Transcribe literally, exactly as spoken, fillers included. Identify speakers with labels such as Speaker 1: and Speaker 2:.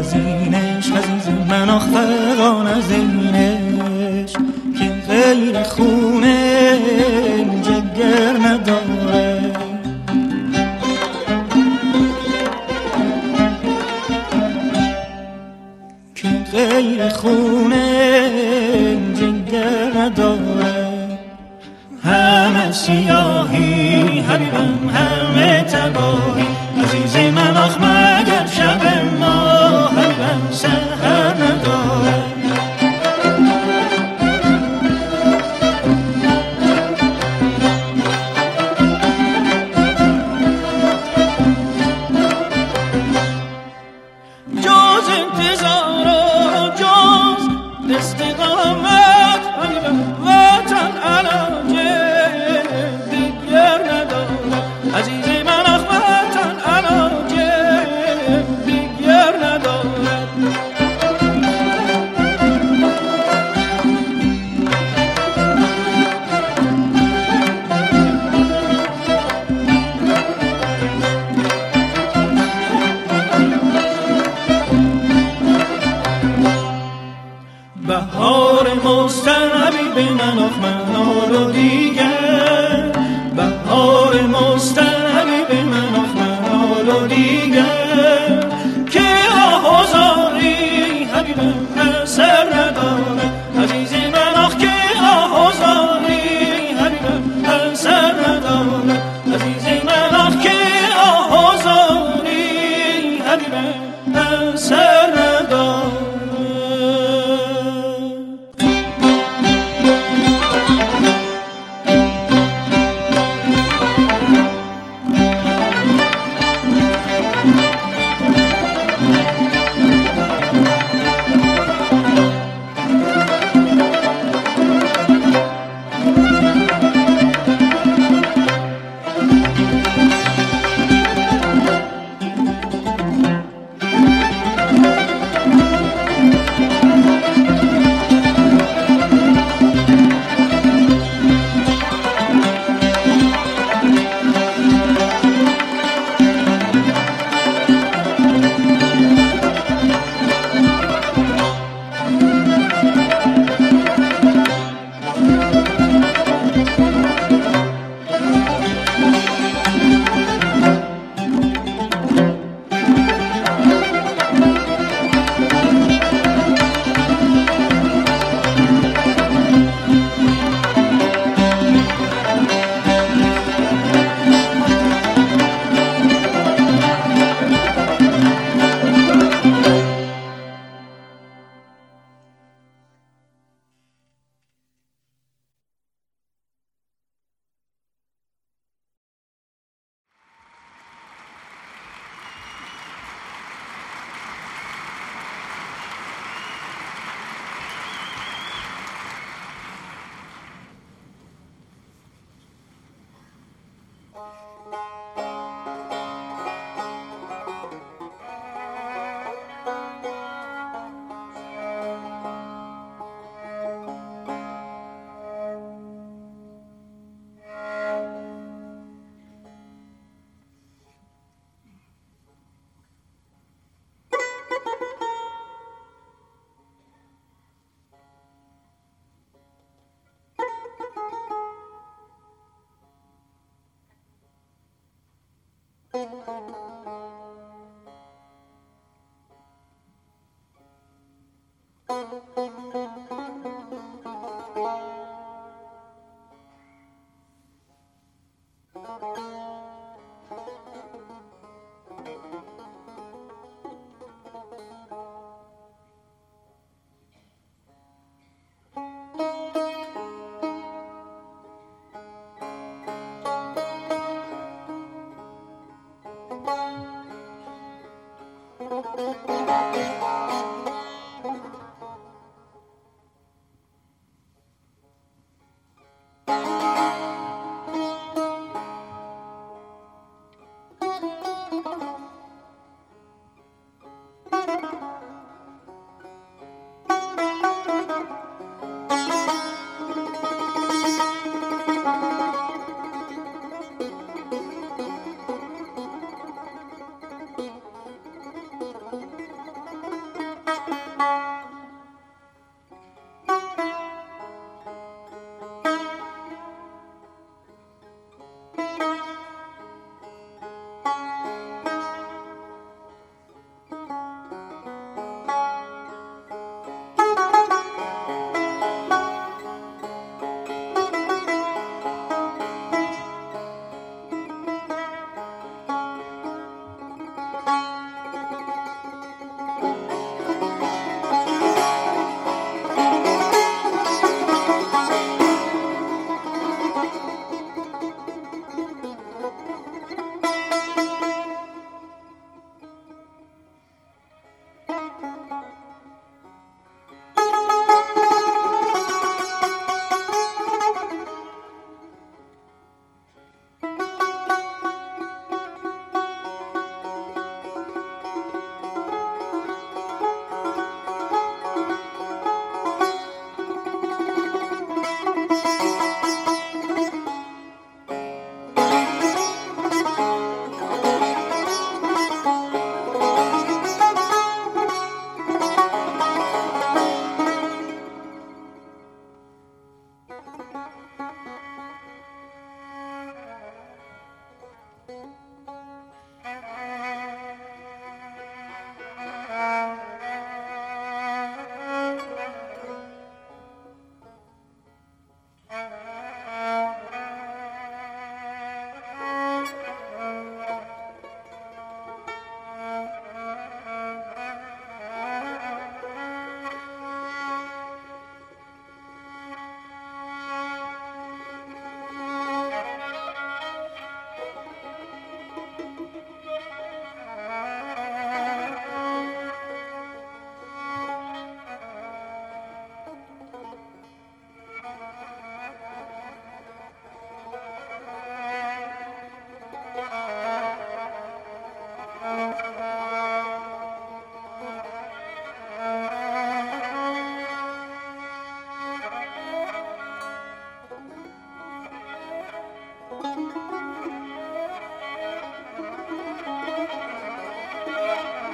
Speaker 1: زینش عزیز من آخ فغان از اینش که غیر خونه جگر نداره که غیر خونه جگر نداره همه سیاهی حبیبم همه تباهی عزیز من آخ مگر شب ما حبیبم سحر نداره جز انتظار و جز استقامت حبیبم وطن علاجه دیگر نداره عزیز من آخ وطن علاجه دیگر نداره بهار مستنبی به من آخ منال و دیگر بهار مستنبی به من آخ منال و دیگر که آهوزاری حبیبم اثر نداره عزیز من آخ که آهوزاری حبیبم اثر نداره عزیز من آخ که آهوزاری حبیبم اثر نداره